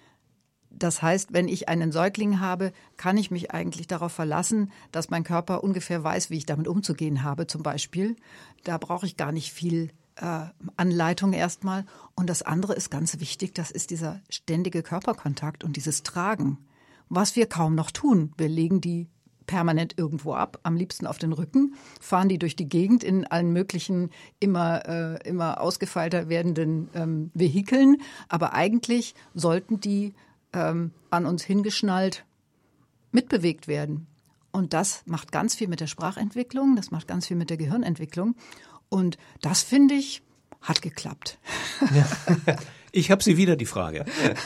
Das heißt, wenn ich einen Säugling habe, kann ich mich eigentlich darauf verlassen, dass mein Körper ungefähr weiß, wie ich damit umzugehen habe, zum Beispiel. Da brauche ich gar nicht viel Anleitung erstmal. Und das andere ist ganz wichtig, das ist dieser ständige Körperkontakt und dieses Tragen, was wir kaum noch tun. Wir legen die permanent irgendwo ab, am liebsten auf den Rücken, fahren die durch die Gegend in allen möglichen immer ausgefeilter werdenden Vehikeln. Aber eigentlich sollten die an uns hingeschnallt mitbewegt werden. Und das macht ganz viel mit der Sprachentwicklung, das macht ganz viel mit der Gehirnentwicklung. Und das, finde ich, hat geklappt. Ja. Ich habe sie wieder, die Frage.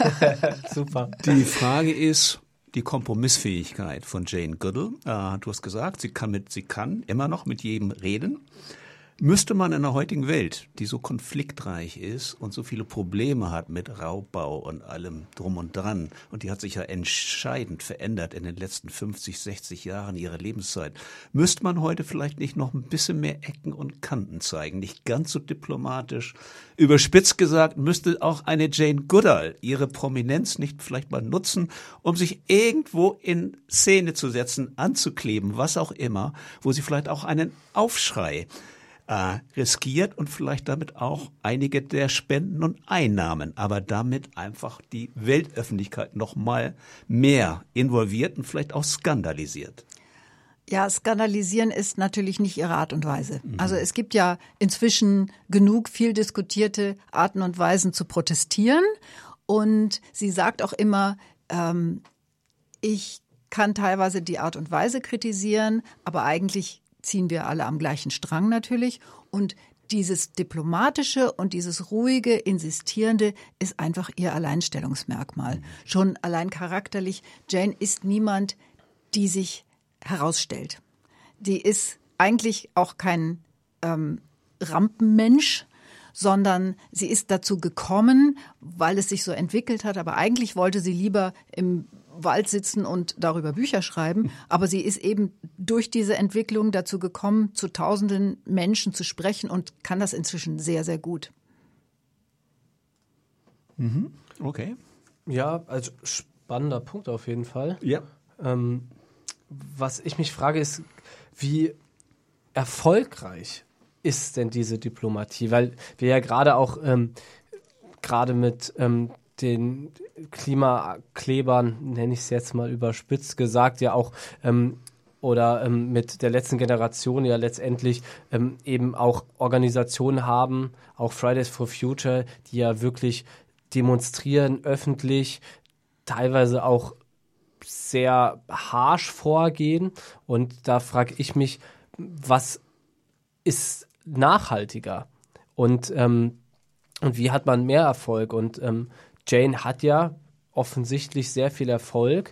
Super. Die Frage ist die Kompromissfähigkeit von Jane Goodall. Du hast gesagt, sie kann immer noch mit jedem reden. Müsste man in der heutigen Welt, die so konfliktreich ist und so viele Probleme hat mit Raubbau und allem drum und dran, und die hat sich ja entscheidend verändert in den letzten 50, 60 Jahren ihrer Lebenszeit, müsste man heute vielleicht nicht noch ein bisschen mehr Ecken und Kanten zeigen, nicht ganz so diplomatisch. Überspitzt gesagt, müsste auch eine Jane Goodall ihre Prominenz nicht vielleicht mal nutzen, um sich irgendwo in Szene zu setzen, anzukleben, was auch immer, wo sie vielleicht auch einen Aufschrei riskiert und vielleicht damit auch einige der Spenden und Einnahmen, aber damit einfach die Weltöffentlichkeit noch mal mehr involviert und vielleicht auch skandalisiert. Ja, skandalisieren ist natürlich nicht ihre Art und Weise. Also es gibt ja inzwischen genug viel diskutierte Arten und Weisen zu protestieren, und sie sagt auch immer, ich kann teilweise die Art und Weise kritisieren, aber eigentlich ziehen wir alle am gleichen Strang natürlich. Und dieses Diplomatische und dieses ruhige, Insistierende ist einfach ihr Alleinstellungsmerkmal. Schon allein charakterlich, Jane ist niemand, die sich herausstellt. Die ist eigentlich auch kein Rampenmensch, sondern sie ist dazu gekommen, weil es sich so entwickelt hat. Aber eigentlich wollte sie lieber im Wald sitzen und darüber Bücher schreiben. Aber sie ist eben durch diese Entwicklung dazu gekommen, zu tausenden Menschen zu sprechen und kann das inzwischen sehr, sehr gut. Okay. Ja, also spannender Punkt auf jeden Fall. Ja. Was ich mich frage, ist, wie erfolgreich ist denn diese Diplomatie? Weil wir ja gerade auch gerade mit den Klimaklebern, nenne ich es jetzt mal überspitzt gesagt, ja auch oder mit der letzten Generation ja letztendlich eben auch Organisationen haben, auch Fridays for Future, die ja wirklich demonstrieren, öffentlich, teilweise auch sehr harsch vorgehen. Und da frage ich mich, was ist nachhaltiger? Und wie hat man mehr Erfolg? Und Jane hat ja offensichtlich sehr viel Erfolg.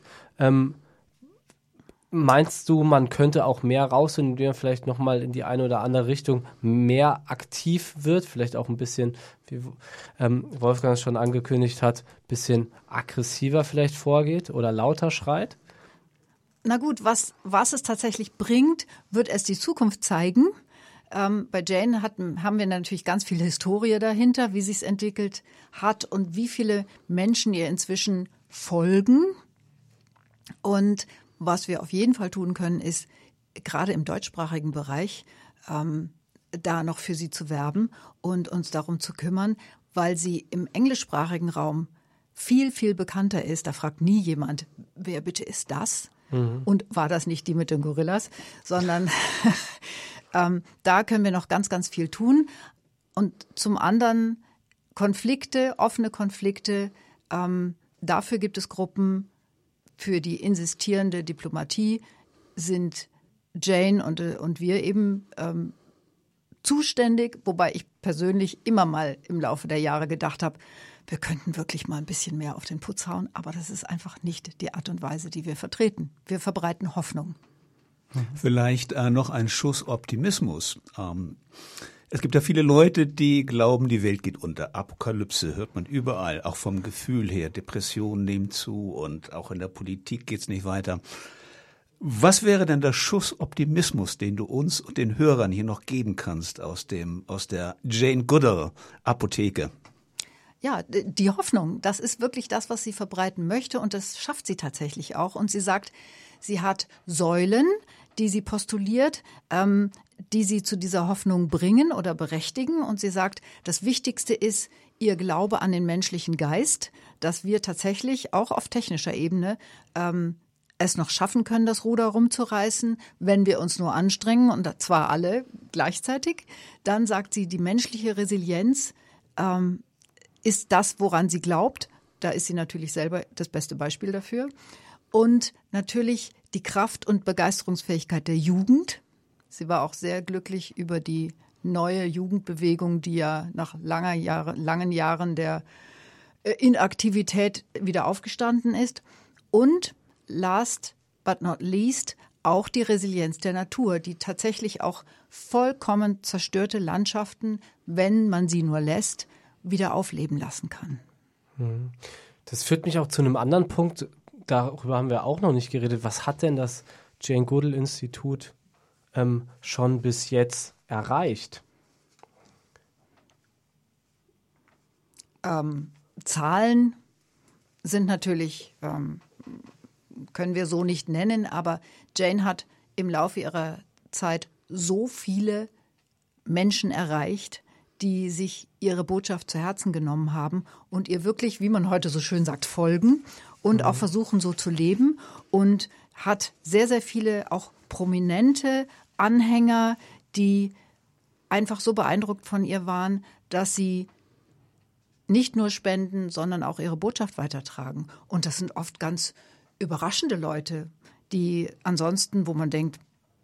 Meinst du, man könnte auch mehr raus, indem man vielleicht nochmal in die eine oder andere Richtung mehr aktiv wird? Vielleicht auch ein bisschen, wie Wolfgang es schon angekündigt hat, ein bisschen aggressiver vielleicht vorgeht oder lauter schreit? Na gut, was es tatsächlich bringt, wird erst die Zukunft zeigen. Bei Jane haben wir natürlich ganz viel Historie dahinter, wie sie es entwickelt hat und wie viele Menschen ihr inzwischen folgen. Und was wir auf jeden Fall tun können, ist gerade im deutschsprachigen Bereich da noch für sie zu werben und uns darum zu kümmern, weil sie im englischsprachigen Raum viel, viel bekannter ist. Da fragt nie jemand, wer bitte ist das? Und war das nicht die mit den Gorillas? Sondern da können wir noch ganz, ganz viel tun. Und zum anderen Konflikte, offene Konflikte, dafür gibt es Gruppen. Für die insistierende Diplomatie sind Jane und wir eben zuständig, wobei ich persönlich immer mal im Laufe der Jahre gedacht habe, wir könnten wirklich mal ein bisschen mehr auf den Putz hauen, aber das ist einfach nicht die Art und Weise, die wir vertreten. Wir verbreiten Hoffnung. Vielleicht noch ein Schuss Optimismus. Es gibt ja viele Leute, die glauben, die Welt geht unter. Apokalypse hört man überall, auch vom Gefühl her. Depressionen nehmen zu und auch in der Politik geht's nicht weiter. Was wäre denn der Schuss Optimismus, den du uns und den Hörern hier noch geben kannst aus der Jane Goodall Apotheke? Ja, die Hoffnung, das ist wirklich das, was sie verbreiten möchte und das schafft sie tatsächlich auch. Und sie sagt, sie hat Säulen, die sie postuliert, die sie zu dieser Hoffnung bringen oder berechtigen. Und sie sagt, das Wichtigste ist ihr Glaube an den menschlichen Geist, dass wir tatsächlich auch auf technischer Ebene es noch schaffen können, das Ruder rumzureißen, wenn wir uns nur anstrengen, und zwar alle gleichzeitig. Dann sagt sie, die menschliche Resilienz ist das, woran sie glaubt. Da ist sie natürlich selber das beste Beispiel dafür. Und natürlich die Kraft und Begeisterungsfähigkeit der Jugend. Sie war auch sehr glücklich über die neue Jugendbewegung, die ja nach langen Jahren der Inaktivität wieder aufgestanden ist. Und last but not least auch die Resilienz der Natur, die tatsächlich auch vollkommen zerstörte Landschaften, wenn man sie nur lässt, wieder aufleben lassen kann. Das führt mich auch zu einem anderen Punkt, darüber haben wir auch noch nicht geredet. Was hat denn das Jane Goodall Institut schon bis jetzt erreicht? Zahlen sind natürlich, können wir so nicht nennen, aber Jane hat im Laufe ihrer Zeit so viele Menschen erreicht, die sich ihre Botschaft zu Herzen genommen haben und ihr wirklich, wie man heute so schön sagt, folgen und auch versuchen, so zu leben, und hat sehr, sehr viele auch prominente Anhänger, die einfach so beeindruckt von ihr waren, dass sie nicht nur spenden, sondern auch ihre Botschaft weitertragen. Und das sind oft ganz überraschende Leute, die ansonsten, wo man denkt,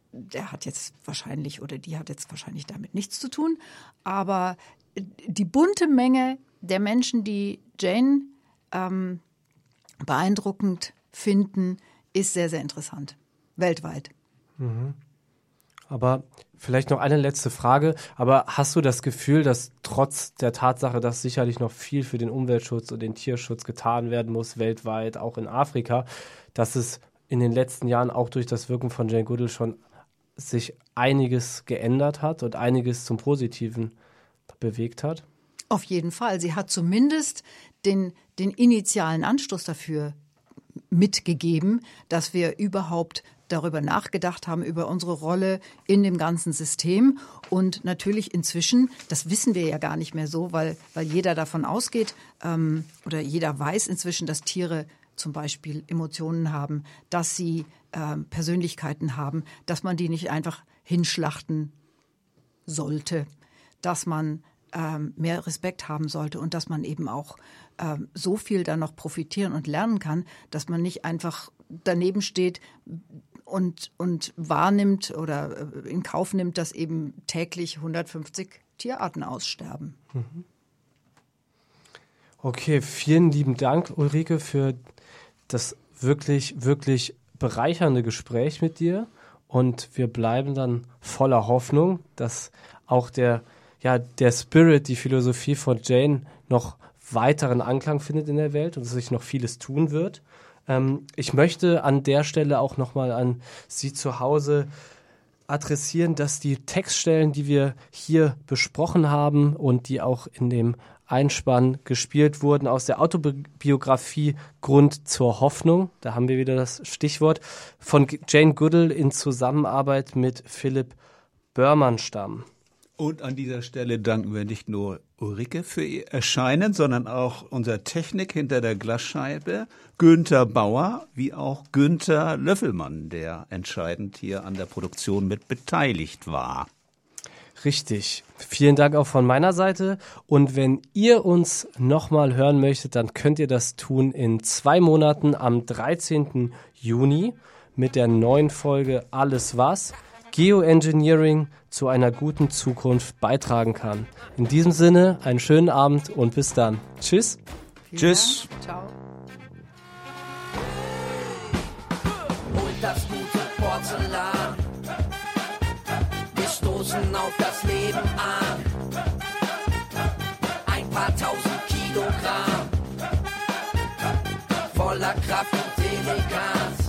der hat jetzt wahrscheinlich oder die hat jetzt wahrscheinlich damit nichts zu tun. Aber die bunte Menge der Menschen, die Jane beeindruckend finden, ist sehr, sehr interessant. Weltweit. Mhm. Aber vielleicht noch eine letzte Frage. Aber hast du das Gefühl, dass trotz der Tatsache, dass sicherlich noch viel für den Umweltschutz und den Tierschutz getan werden muss, weltweit, auch in Afrika, dass es in den letzten Jahren auch durch das Wirken von Jane Goodall schon sich einiges geändert hat und einiges zum Positiven bewegt hat? Auf jeden Fall. Sie hat zumindest den initialen Anstoß dafür mitgegeben, dass wir überhaupt darüber nachgedacht haben, über unsere Rolle in dem ganzen System. Und natürlich inzwischen, das wissen wir ja gar nicht mehr so, weil jeder davon ausgeht oder jeder weiß inzwischen, dass Tiere zum Beispiel Emotionen haben, dass sie Persönlichkeiten haben, dass man die nicht einfach hinschlachten sollte, dass man mehr Respekt haben sollte und dass man eben auch so viel dann noch profitieren und lernen kann, dass man nicht einfach daneben steht und wahrnimmt oder in Kauf nimmt, dass eben täglich 150 Tierarten aussterben. Okay, vielen lieben Dank, Ulrike, für das wirklich, wirklich bereichernde Gespräch mit dir. Und wir bleiben dann voller Hoffnung, dass auch der Spirit, die Philosophie von Jane noch weiteren Anklang findet in der Welt und dass sich noch vieles tun wird. Ich möchte an der Stelle auch nochmal an Sie zu Hause adressieren, dass die Textstellen, die wir hier besprochen haben und die auch in dem Einspann gespielt wurden, aus der Autobiografie Grund zur Hoffnung, da haben wir wieder das Stichwort, von Jane Goodall in Zusammenarbeit mit Philipp Börmann stammen. Und an dieser Stelle danken wir nicht nur Ulrike für ihr Erscheinen, sondern auch unserer Technik hinter der Glasscheibe, Günther Bauer, wie auch Günther Löffelmann, der entscheidend hier an der Produktion mit beteiligt war. Richtig. Vielen Dank auch von meiner Seite. Und wenn ihr uns nochmal hören möchtet, dann könnt ihr das tun in 2 Monaten am 13. Juni mit der neuen Folge Alles was Geoengineering zu einer guten Zukunft beitragen kann. In diesem Sinne, einen schönen Abend und bis dann. Tschüss. Tschüss. Ciao. Holt das gute Porzellan. Wir stoßen auf das Leben an. Ein paar tausend Kilogramm. Voller Kraft und Eleganz.